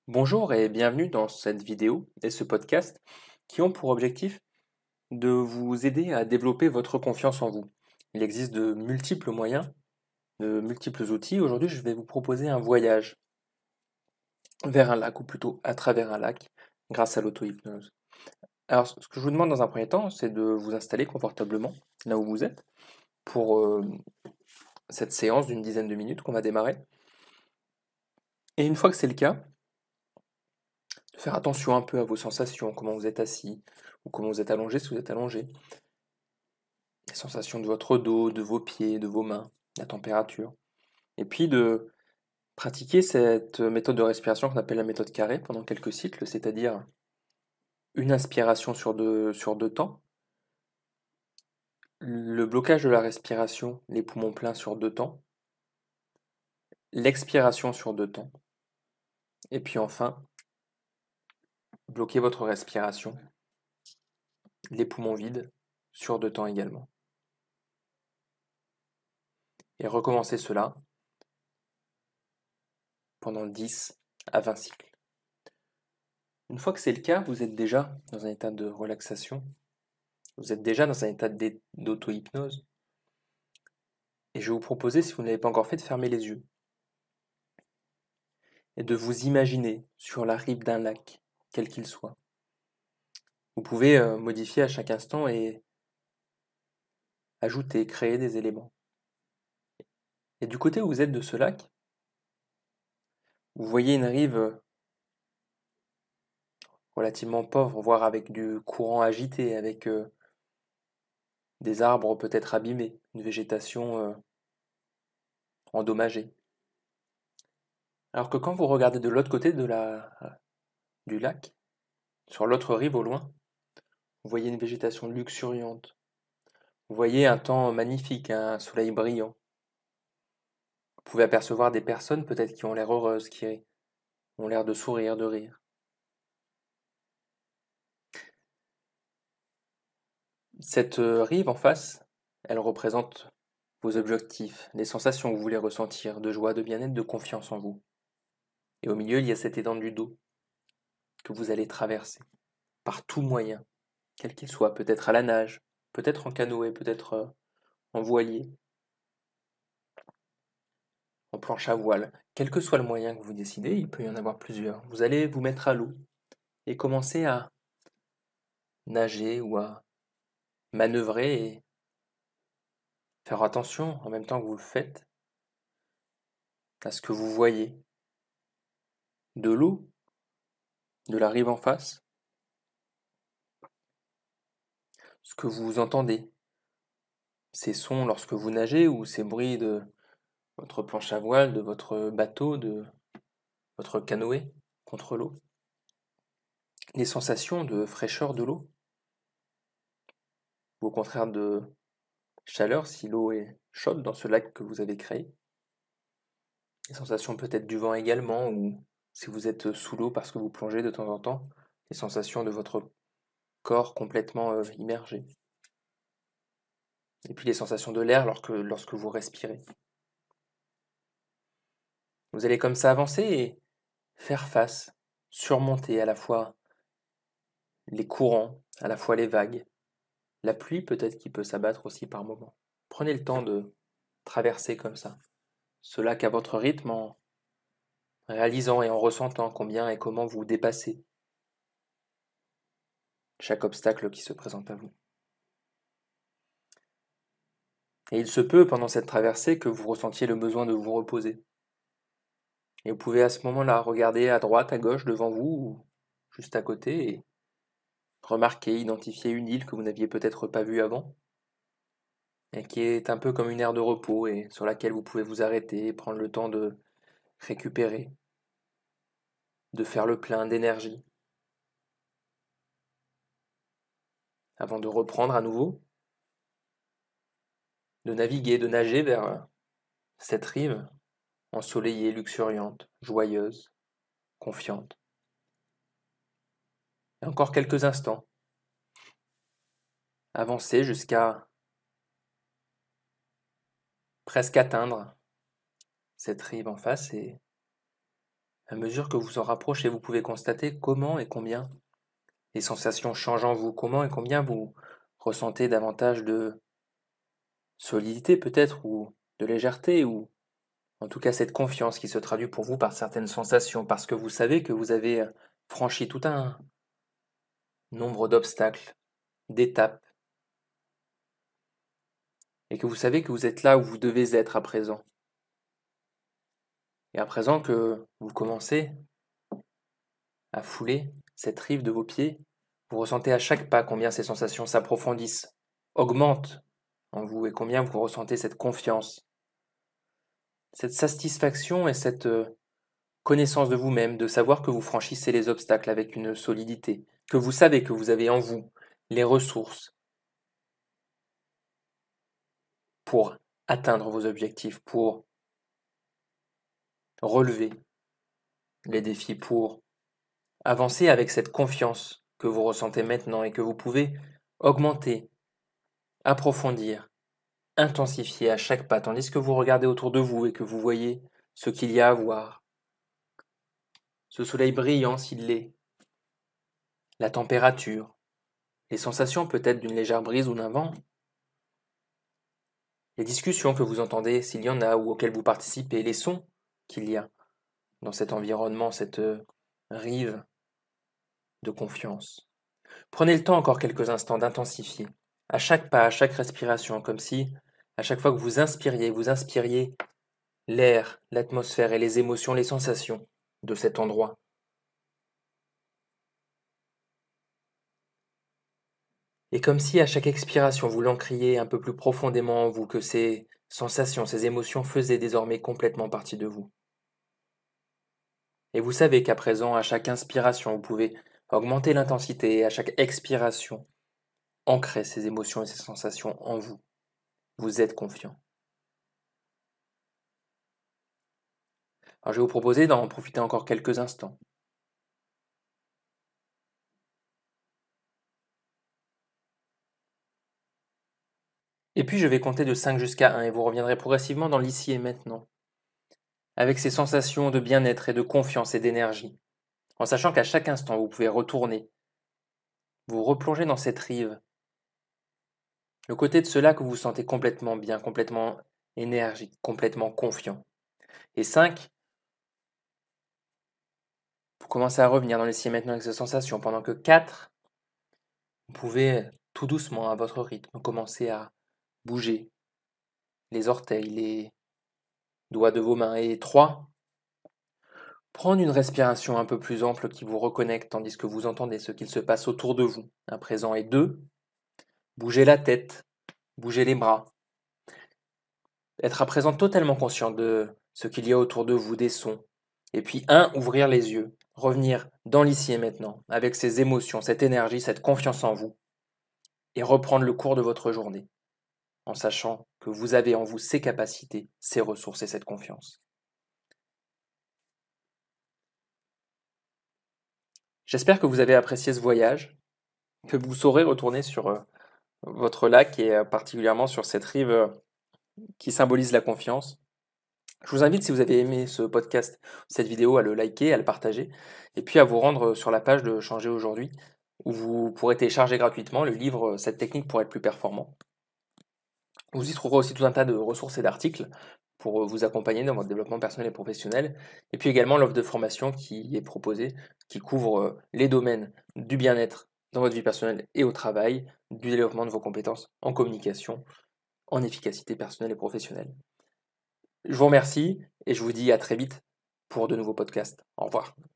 Bonjour et bienvenue dans cette vidéo et ce podcast qui ont pour objectif de vous aider à développer votre confiance en vous. Il existe de multiples moyens, de multiples outils. Aujourd'hui, je vais vous proposer un voyage vers un lac, ou plutôt à travers un lac, grâce à l'auto-hypnose. Alors, ce que je vous demande dans un premier temps, c'est de vous installer confortablement là où vous êtes pour cette séance d'une dizaine de minutes qu'on va démarrer. Et une fois que c'est le cas, de faire attention un peu à vos sensations, comment vous êtes assis ou comment vous êtes allongé si vous êtes allongé. Les sensations de votre dos, de vos pieds, de vos mains, la température. Et puis de pratiquer cette méthode de respiration qu'on appelle la méthode carrée pendant quelques cycles, c'est-à-dire une inspiration sur deux temps, le blocage de la respiration, les poumons pleins sur deux temps, l'expiration sur deux temps, et puis enfin, bloquer votre respiration, les poumons vides sur deux temps également. Et recommencer cela pendant 10 à 20 cycles. Une fois que c'est le cas, vous êtes déjà dans un état de relaxation. Vous êtes déjà dans un état d'auto-hypnose. Et je vais vous proposer, si vous ne l'avez pas encore fait, de fermer les yeux et de vous imaginer sur la rive d'un lac, quel qu'il soit. Vous pouvez modifier à chaque instant et ajouter, créer des éléments. Et du côté où vous êtes de ce lac, vous voyez une rive relativement pauvre, voire avec du courant agité, avec des arbres peut-être abîmés, une végétation endommagée. Alors que quand vous regardez de l'autre côté du lac, sur l'autre rive au loin, vous voyez une végétation luxuriante. Vous voyez un temps magnifique, un soleil brillant. Vous pouvez apercevoir des personnes peut-être qui ont l'air heureuses, qui ont l'air de sourire, de rire. Cette rive en face, elle représente vos objectifs, les sensations que vous voulez ressentir, de joie, de bien-être, de confiance en vous. Et au milieu, il y a cette étendue d'eau que vous allez traverser par tout moyen, quel qu'il soit, peut-être à la nage, peut-être en canoë, peut-être en voilier, en planche à voile. Quel que soit le moyen que vous décidez, il peut y en avoir plusieurs. Vous allez vous mettre à l'eau et commencer à nager ou à manœuvrer et faire attention en même temps que vous le faites à ce que vous voyez de l'eau, de la rive en face, ce que vous entendez, ces sons lorsque vous nagez ou ces bruits de votre planche à voile, de votre bateau, de votre canoë contre l'eau, les sensations de fraîcheur de l'eau, ou au contraire de chaleur si l'eau est chaude dans ce lac que vous avez créé, les sensations peut-être du vent également, ou si vous êtes sous l'eau parce que vous plongez de temps en temps, les sensations de votre corps complètement immergé. Et puis les sensations de l'air lorsque vous respirez. Vous allez comme ça avancer et faire face, surmonter à la fois les courants, à la fois les vagues, la pluie peut-être qui peut s'abattre aussi par moments. Prenez le temps de traverser comme ça ce lac à votre rythme en réalisant et en ressentant combien et comment vous dépassez chaque obstacle qui se présente à vous. Et il se peut pendant cette traversée que vous ressentiez le besoin de vous reposer. Et vous pouvez à ce moment-là regarder à droite, à gauche, devant vous ou juste à côté et remarquer, identifier une île que vous n'aviez peut-être pas vue avant et qui est un peu comme une aire de repos et sur laquelle vous pouvez vous arrêter et prendre le temps de récupérer, de faire le plein d'énergie avant de reprendre à nouveau, de naviguer, de nager vers cette rive ensoleillée, luxuriante, joyeuse, confiante. Et encore quelques instants, avancer jusqu'à presque atteindre cette rive en face et À mesure que vous en rapprochez, vous pouvez constater comment et combien les sensations changent en vous, comment et combien vous ressentez davantage de solidité peut-être, ou de légèreté, ou en tout cas cette confiance qui se traduit pour vous par certaines sensations, parce que vous savez que vous avez franchi tout un nombre d'obstacles, d'étapes, et que vous savez que vous êtes là où vous devez être à présent. Et à présent que vous commencez à fouler cette rive de vos pieds, vous ressentez à chaque pas combien ces sensations s'approfondissent, augmentent en vous, et combien vous ressentez cette confiance, cette satisfaction et cette connaissance de vous-même, de savoir que vous franchissez les obstacles avec une solidité, que vous savez que vous avez en vous les ressources pour atteindre vos objectifs, pour relever les défis, pour avancer avec cette confiance que vous ressentez maintenant et que vous pouvez augmenter, approfondir, intensifier à chaque pas, tandis que vous regardez autour de vous et que vous voyez ce qu'il y a à voir. Ce soleil brillant s'il l'est, la température, les sensations peut-être d'une légère brise ou d'un vent, les discussions que vous entendez s'il y en a ou auxquelles vous participez, les sons qu'il y a dans cet environnement, cette rive de confiance. Prenez le temps encore quelques instants d'intensifier, à chaque pas, à chaque respiration, comme si, à chaque fois que vous inspiriez l'air, l'atmosphère et les émotions, les sensations de cet endroit. Et comme si à chaque expiration, vous l'encriez un peu plus profondément en vous, que ces sensations, ces émotions faisaient désormais complètement partie de vous. Et vous savez qu'à présent, à chaque inspiration, vous pouvez augmenter l'intensité et à chaque expiration, ancrer ces émotions et ces sensations en vous. Vous êtes confiant. Alors je vais vous proposer d'en profiter encore quelques instants. Et puis je vais compter de 5 jusqu'à 1 et vous reviendrez progressivement dans l'ici et maintenant, avec ces sensations de bien-être et de confiance et d'énergie, en sachant qu'à chaque instant vous pouvez retourner, vous replonger dans cette rive, le côté de cela que vous vous sentez complètement bien, complètement énergique, complètement confiant. Et 5, vous commencez à revenir dans l'ici et maintenant avec ces sensations, pendant que 4, vous pouvez tout doucement, à votre rythme, commencer à bouger les orteils, les doigts de vos mains. Et 3, prendre une respiration un peu plus ample qui vous reconnecte tandis que vous entendez ce qu'il se passe autour de vous à présent. Et 2, bouger la tête, bouger les bras, être à présent totalement conscient de ce qu'il y a autour de vous, des sons. Et puis 1, ouvrir les yeux, revenir dans l'ici et maintenant, avec ces émotions, cette énergie, cette confiance en vous, et reprendre le cours de votre journée, en sachant que vous avez en vous ces capacités, ces ressources et cette confiance. J'espère que vous avez apprécié ce voyage, que vous saurez retourner sur votre lac et particulièrement sur cette rive qui symbolise la confiance. Je vous invite, si vous avez aimé ce podcast, cette vidéo, à le liker, à le partager, et puis à vous rendre sur la page de Changer aujourd'hui, où vous pourrez télécharger gratuitement le livre Cette technique pour être plus performant. Vous y trouverez aussi tout un tas de ressources et d'articles pour vous accompagner dans votre développement personnel et professionnel, et puis également l'offre de formation qui est proposée, qui couvre les domaines du bien-être dans votre vie personnelle et au travail, du développement de vos compétences en communication, en efficacité personnelle et professionnelle. Je vous remercie et je vous dis à très vite pour de nouveaux podcasts. Au revoir.